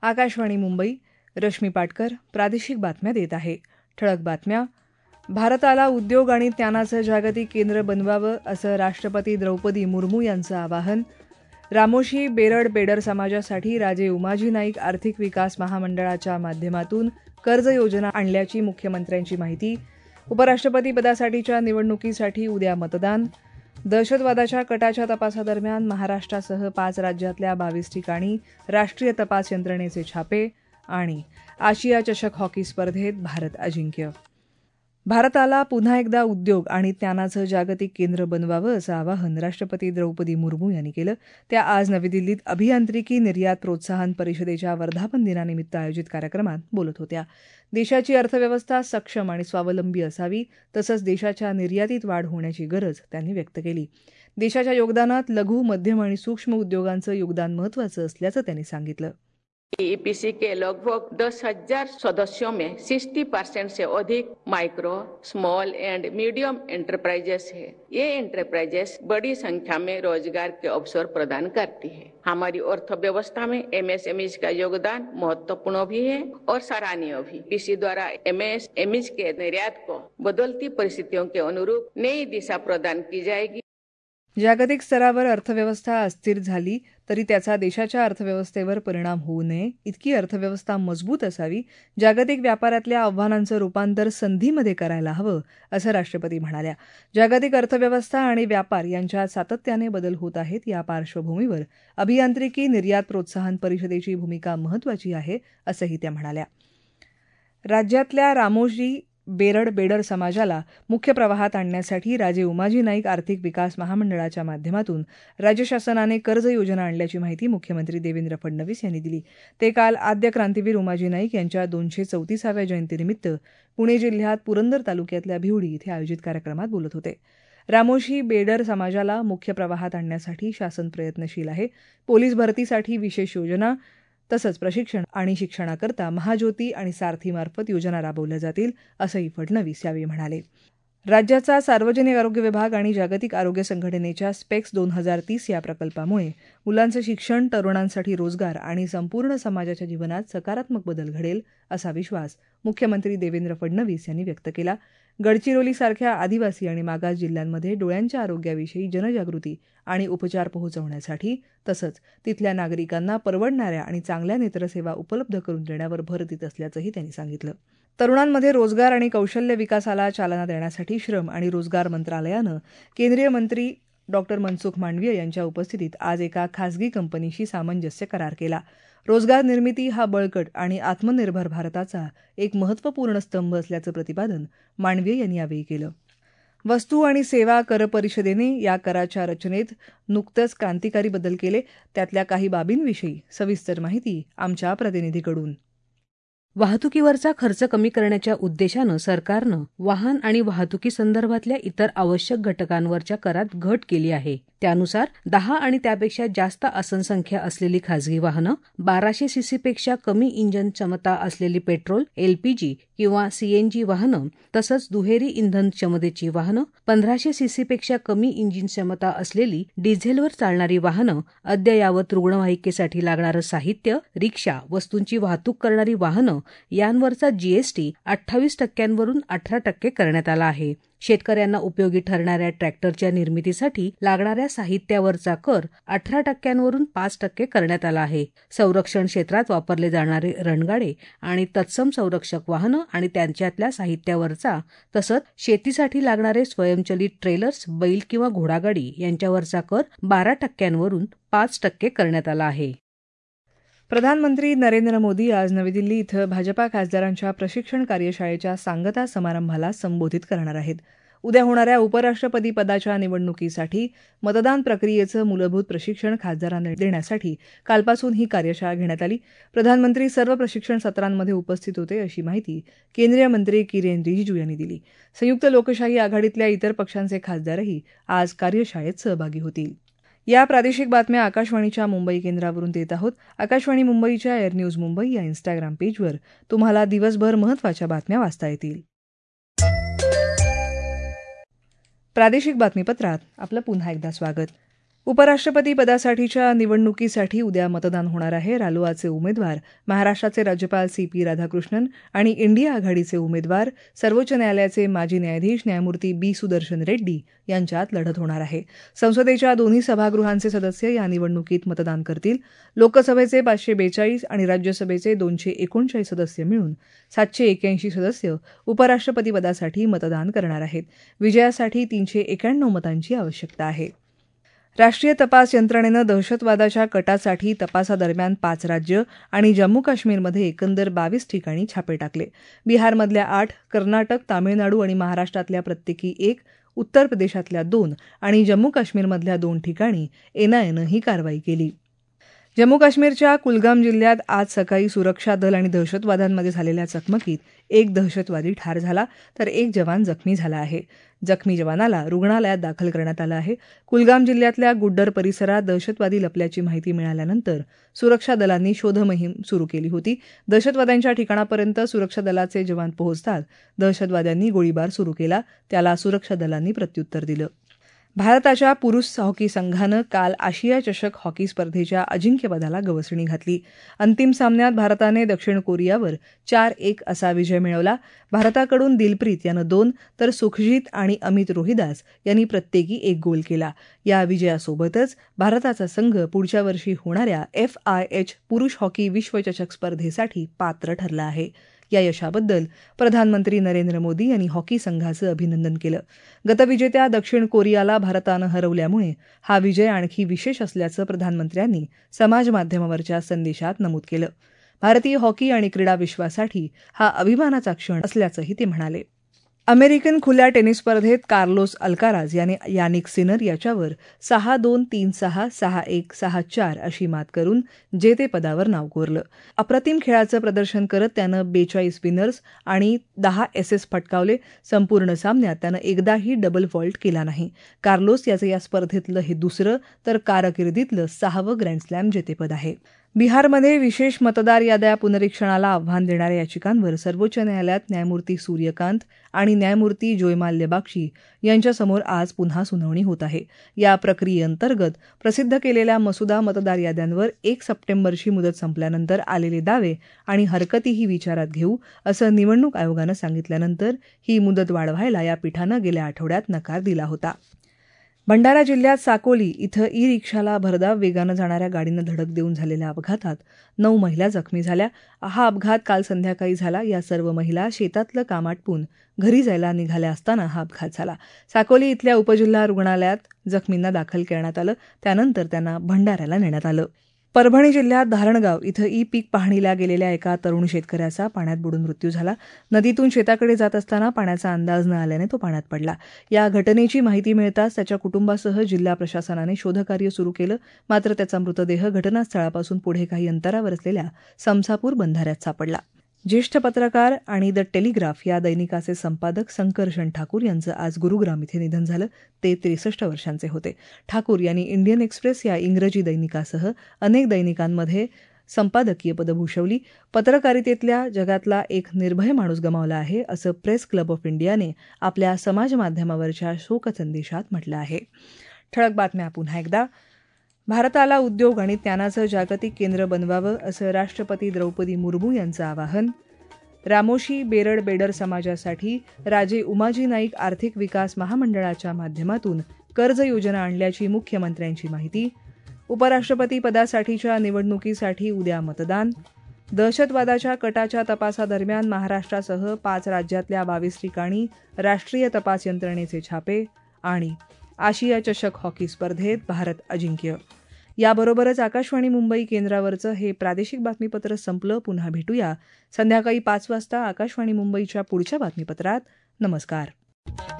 आकाशवाणी मुंबई. रश्मी पाटकर प्रादेशिक बातम्या देत आहे. ठळक बातम्या. भारताला उद्योग आणि ज्ञानाचं जागतिक केंद्र बनवावं असं राष्ट्रपती द्रौपदी मुर्मू यांचं आवाहन. रामोशी बेरड बेडर समाजासाठी राजे उमाजी नाईक आर्थिक विकास महामंडळाच्या माध्यमातून कर्ज योजना आणल्याची मुख्यमंत्र्यांची माहिती. उपराष्ट्रपतीपदासाठीच्या निवडणुकीसाठी उद्या मतदान. दहशतवादाच्या कटाच्या तपासादरम्यान महाराष्ट्रासह 5 राज्यातल्या 22 ठिकाणी राष्ट्रीय तपास यंत्रणेचे छापे. आणि आशिया चषक हॉकी स्पर्धेत भारत अजिंक्य. भारताला पुन्हा एकदा उद्योग आणि ज्ञानाचं जागतिक केंद्र बनवावं असं आवाहन राष्ट्रपती द्रौपदी मुर्मू यांनी केलं. त्या आज नवी दिल्लीत अभियांत्रिकी निर्यात प्रोत्साहन परिषदेच्या वर्धापन दिनानिमित्त आयोजित कार्यक्रमात बोलत होत्या. देशाची अर्थव्यवस्था सक्षम आणि स्वावलंबी असावी तसंच देशाच्या निर्यातीत वाढ होण्याची गरज त्यांनी व्यक्त केली. देशाच्या योगदानात लघु, मध्यम आणि सूक्ष्म उद्योगांचं योगदान महत्त्वाचं असल्याचं त्यांनी सांगितलं. ईपीसी के लगभग 10,000 सदस्यों में 60% से अधिक micro, small and medium enterprises है. ये एंटरप्राइजेस बड़ी संख्या में रोजगार के अवसर प्रदान करती है. हमारी अर्थव्यवस्था में एमएसएमईज का योगदान महत्वपूर्ण भी है और सराहनीय भी. ईपीसी द्वारा एमएसएमईज के निर्यात को बदलती परिस्थितियों के अनुरूप नई दिशा प्रदान की जाएगी. जागतिक स्तरावर अर्थव्यवस्था अस्थिर झाली तरी त्याचा देशाच्या अर्थव्यवस्थेवर परिणाम होऊ नये इतकी अर्थव्यवस्था मजबूत असावी. जागतिक व्यापारातल्या आव्हानांचं रूपांतर संधीमध्ये करायला हवं असं राष्ट्रपती म्हणाल्या. जागतिक अर्थव्यवस्था आणि व्यापार यांच्यात सातत्याने बदल होत आहेत. या पार्श्वभूमीवर अभियांत्रिकी निर्यात प्रोत्साहन परिषदेची भूमिका महत्त्वाची आहे असंही त्या म्हणाल्या. राज्यातल्या रामोशी बेरड बेडर समाजाला मुख्य प्रवाहात आणण्यासाठी राजे उमाजी नाईक आर्थिक विकास महामंडळाच्या माध्यमातून राज्य शासनाने कर्ज योजना आणल्याची माहिती मुख्यमंत्री देवेंद्र फडणवीस यांनी दिली. ते काल आद्य क्रांतीवीर उमाजी नाईक यांच्या 234व्या जयंतीनिमित्त पुणे जिल्ह्यात पुरंदर तालुक्यातल्या भिवडी इथे आयोजित कार्यक्रमात बोलत होते. रामोशी बेडर समाजाला मुख्य प्रवाहात आणण्यासाठी शासन प्रयत्नशील आहे. पोलीस भरतीसाठी विशेष योजना तसंच प्रशिक्षण आणि शिक्षणाकरता महाज्योती आणि सारथीमार्फत योजना राबवल्या जातील असंही फडणवीस यावेळी म्हणाले. राज्याचा सार्वजनिक आरोग्य विभाग आणि जागतिक आरोग्य संघटनेच्या स्पेक्स 2030 या प्रकल्पामुळे मुलांचं शिक्षण, तरुणांसाठी रोजगार आणि संपूर्ण समाजाच्या जीवनात सकारात्मक बदल घडेल असा विश्वास मुख्यमंत्री देवेंद्र फडणवीस यांनी व्यक्त केला. गडचिरोलीसारख्या आदिवासी आणि मागास जिल्ह्यांमध्ये डोळ्यांच्या आरोग्याविषयी जनजागृती आणि उपचार पोहोचवण्यासाठी तसंच तिथल्या नागरिकांना परवडणाऱ्या आणि चांगल्या नेत्रसेवा उपलब्ध करून देण्यावर भर देत असल्याचंही त्यांनी सांगितलं. तरुणांमध्ये रोजगार आणि कौशल्य विकासाला चालना देण्यासाठी श्रम आणि रोजगार मंत्रालयानं केंद्रीय मंत्री डॉ. मनसुख मांडवीय यांच्या उपस्थितीत आज एका खासगी कंपनीशी सामंजस्य करार केला. रोजगार निर्मिती हा बळकट आणि आत्मनिर्भर भारताचा एक महत्त्वपूर्ण स्तंभ असल्याचं प्रतिपादन मांडवीय यांनी यावेळी केलं. वस्तू आणि सेवा कर परिषदेने या कराच्या रचनेत नुकतेच क्रांतिकारी बदल केले. त्यातल्या काही बाबींविषयी सविस्तर माहिती आमच्या प्रतिनिधीकडून. वाहतुकीवरचा खर्च कमी करण्याच्या उद्देशानं सरकारनं वाहन आणि वाहतुकी संदर्भातल्या इतर आवश्यक घटकांवरच्या करात घट केली आहे. त्यानुसार 10 आणि त्यापेक्षा जास्त आसनसंख्या असलेली खासगी वाहनं, 1200 सीसीपेक्षा कमी इंधन क्षमता असलेली पेट्रोल, एलपीजी किंवा सीएनजी वाहनं तसंच दुहेरी इंधन क्षमतेची वाहनं, 1500 सीसीपेक्षा कमी इंजिन क्षमता असलेली डिझेलवर चालणारी वाहनं, अद्ययावत रुग्णवाहिकेसाठी लागणारं साहित्य, रिक्षा, वस्तूंची वाहतूक करणारी वाहनं यांवरचा जीएसटी 28% 18% करण्यात आला आहे. शेतकऱ्यांना उपयोगी ठरणाऱ्या ट्रॅक्टरच्या निर्मितीसाठी लागणाऱ्या साहित्यावरचा कर 18% 5% करण्यात आला आहे. संरक्षण क्षेत्रात वापरले जाणारे रणगाडे आणि तत्सम संरक्षक वाहनं आणि त्यांच्यातल्या साहित्यावरचा तसंच शेतीसाठी लागणारे स्वयंचलित ट्रेलर्स, बैल किंवा घोडागाडी यांच्यावरचा कर 12% 5% करण्यात आला आहे. प्रधानमंत्री नरेंद्र मोदी आज नवी दिल्ली इथं भाजपा खासदारांच्या प्रशिक्षण कार्यशाळेच्या सांगता समारंभाला संबोधित करणार आहेत. उद्या होणाऱ्या उपराष्ट्रपती पदाच्या निवडणुकीसाठी मतदान प्रक्रियेचं मूलभूत प्रशिक्षण खासदारांना देण्यासाठी कालपासून ही कार्यशाळा घेण्यात आली. प्रधानमंत्री सर्व प्रशिक्षण सत्रांमध्ये उपस्थित होते अशी माहिती केंद्रीय मंत्री किरेन रिजिजू यांनी दिली. संयुक्त लोकशाही आघाडीतल्या इतर पक्षांचे खासदारही आज कार्यशाळेत सहभागी होतील. या प्रादेशिक बातम्या आकाशवाणीच्या मुंबई केंद्रावरून देत आहोत. आकाशवाणी मुंबईच्या एअर न्यूज मुंबई या इन्स्टाग्राम पेजवर तुम्हाला दिवसभर महत्त्वाच्या बातम्या वाचता येतील. प्रादेशिक बातमीपत्रात आपलं पुन्हा एकदा स्वागत. उपराष्ट्रपती पदासाठीच्या निवडणुकीसाठी उद्या मतदान होणार आहे. रालोआचे उमेदवार महाराष्ट्राचे राज्यपाल CP राधाकृष्णन आणि इंडिया आघाडीचे उमेदवार सर्वोच्च न्यायालयाचे माजी न्यायाधीश न्यायमूर्ती B. सुदर्शन रेड्डी यांच्यात लढत होणार आहे. संसदेच्या दोन्ही सभागृहांचे सदस्य या निवडणुकीत मतदान करतील. लोकसभेचे 542 आणि राज्यसभेचे 239 सदस्य मिळून 781 सदस्य उपराष्ट्रपती पदासाठी मतदान करणार आहेत. विजयासाठी 391 मतांची आवश्यकता आहे. राष्ट्रीय तपास यंत्रणेनं दहशतवादाच्या कटासाठी तपासादरम्यान 5 राज्य आणि जम्मू काश्मीरमध्ये एकंदर 22 ठिकाणी छापे टाकले. बिहारमधल्या 8, कर्नाटक, तामिळनाडू आणि महाराष्ट्रातल्या प्रत्येकी 1, उत्तर प्रदेशातल्या 2 आणि जम्मू काश्मीरमधल्या 2 ठिकाणी NIAनं ही कारवाई केली. जम्मू काश्मीरच्या कुलगाम जिल्ह्यात आज सकाळी सुरक्षा दल आणि दहशतवाद्यांमध्ये झालेल्या चकमकीत 1 दहशतवादी ठार झाला तर 1 जवान जखमी झाला आहे. जखमी जवानाला रुग्णालयात दाखल करण्यात आलं आहे. कुलगाम जिल्ह्यातल्या गुड्डर परिसरात दहशतवादी लपल्याची माहिती मिळाल्यानंतर सुरक्षा दलांनी शोध मोहीम सुरू केली होती. दहशतवाद्यांच्या ठिकाणापर्यंत सुरक्षा दलाचे जवान पोहोचताच दहशतवाद्यांनी गोळीबार सुरू केला. त्याला सुरक्षा दलांनी प्रत्युत्तर दिलं. भारताच्या पुरुष हॉकी संघानं काल आशिया चषक हॉकी स्पर्धेच्या अजिंक्यपदाला गवसणी घातली. अंतिम सामन्यात भारताने दक्षिण कोरियावर 4-1 असा विजय मिळवला. भारताकडून दिलप्रीत यानं 2 तर सुखजीत आणि अमित रोहिदास यांनी प्रत्येकी 1 गोल केला. या विजयासोबतच भारताचा संघ पुढच्या वर्षी होणाऱ्या FIH पुरुष हॉकी विश्वचषक स्पर्धेसाठी पात्र ठरला आहे. या यशाबद्दल प्रधानमंत्री नरेंद्र मोदी यांनी हॉकी संघाचं अभिनंदन केलं. गतविजेत्या दक्षिण कोरियाला भारतानं हरवल्यामुळे हा विजय आणखी विशेष असल्याचं प्रधानमंत्र्यांनी समाजमाध्यमावरच्या संदेशात नमूद केलं. भारतीय हॉकी आणि क्रीडा विश्वासाठी हा अभिमानाचा क्षण असल्याचंही ते म्हणाले. अमेरिकन खुल्या टेनिस स्पर्धेत कार्लोस अल्काराज याने यानिक सिनर याच्यावर 6-2, 3-6, 6-1, 6-4 अशी मात करून जेतेपदावर नाव कोरलं. अप्रतिम खेळाचं प्रदर्शन करत त्यानं 42 विनर्स आणि 10 एसेस फटकावले. संपूर्ण सामन्यात त्यानं एकदाही डबल फॉल्ट केला नाही. कार्लोस याचं या स्पर्धेतलं हे दुसरं तर कारकिर्दीतलं 6वं ग्रँडस्लॅम जेतेपद आहे. बिहारमध्ये विशेष मतदार याद्या पुनरीक्षणाला आव्हान देणाऱ्या याचिकांवर सर्वोच्च न्यायालयात न्यायमूर्ती सूर्यकांत आणि न्यायमूर्ती जोयमाल्य बाक्षी यांच्यासमोर आज पुन्हा सुनावणी होत आहे. या प्रक्रियेअंतर्गत प्रसिद्ध केलेल्या मसुदा मतदार याद्यांवर 1 सप्टेंबरची मुदत संपल्यानंतर आलेले दावे आणि हरकतीही विचारात घेऊ असं निवडणूक आयोगानं सांगितल्यानंतर ही मुदत वाढवायला या पीठानं गेल्या आठवड्यात नकार दिला होता. भंडारा जिल्ह्यात साकोली इथं ई-रिक्षाला भरधाव वेगानं जाणाऱ्या गाडीनं धडक देऊन झालेल्या अपघातात 9 महिला जखमी झाल्या. हा अपघात काल संध्याकाळी झाला. या सर्व महिला शेतातलं काम आटपून घरी जायला निघाल्या असताना हा अपघात झाला. साकोली इथल्या उपजिल्हा रुग्णालयात जखमींना दाखल करण्यात आलं. त्यानंतर त्यांना भंडाऱ्याला नेण्यात आलं. परभणी जिल्ह्यात धारणगाव इथं ई-पीक पाहणीला गेलेल्या एका तरुण शेतकऱ्याचा पाण्यात बुडून मृत्यू झाला. नदीतून शेताकडे जात असताना पाण्याचा अंदाज न आल्याने तो पाण्यात पडला. या घटनेची माहिती मिळताच त्याच्या कुटुंबासह जिल्हा प्रशासनाने शोधकार्य सुरू केलं. मात्र त्याचा मृतदेह घटनास्थळापासून पुढे काही अंतरावर असलेल्या समसापूर बंधाऱ्यात सापडला. ज्येष्ठ पत्रकार आणि द टेलिग्राफ या दैनिकाचे संपादक संकर्षण ठाकूर यांचं आज गुरुग्राम इथे निधन झालं. ते 63 वर्षांचे होते. ठाकूर यांनी इंडियन एक्सप्रेस या इंग्रजी दैनिकासह अनेक दैनिकांमध्ये संपादकीय पदं भूषवली. पत्रकारितेतल्या जगातला एक निर्भय माणूस गमावला आहे असं प्रेस क्लब ऑफ इंडियाने आपल्या समाजमाध्यमावरच्या शोकसंदेशात म्हटलं आहे. ठळक बातम्या पुन्हा एकदा. भारताला उद्योग आणि ज्ञानाचं जागतिक केंद्र बनवावं असं राष्ट्रपती द्रौपदी मुर्मू यांचं आवाहन. रामोशी बेरड बेडर समाजासाठी राजे उमाजी नाईक आर्थिक विकास महामंडळाच्या माध्यमातून कर्ज योजना आणल्याची मुख्यमंत्र्यांची माहिती. उपराष्ट्रपती पदासाठीच्या निवडणुकीसाठी उद्या मतदान. दहशतवादाच्या कटाच्या तपासादरम्यान महाराष्ट्रासह 5 राज्यातल्या 22 ठिकाणी राष्ट्रीय तपास यंत्रणेचे छापे. आणि आशिया चषक हॉकी स्पर्धेत भारत अजिंक्य. याबरोबरच आकाशवाणी मुंबई केंद्रावरचं हे प्रादेशिक बातमीपत्र संपलं. पुन्हा भेटूया संध्याकाळी 5 वाजता आकाशवाणी मुंबईच्या पुढच्या बातमीपत्रात. नमस्कार.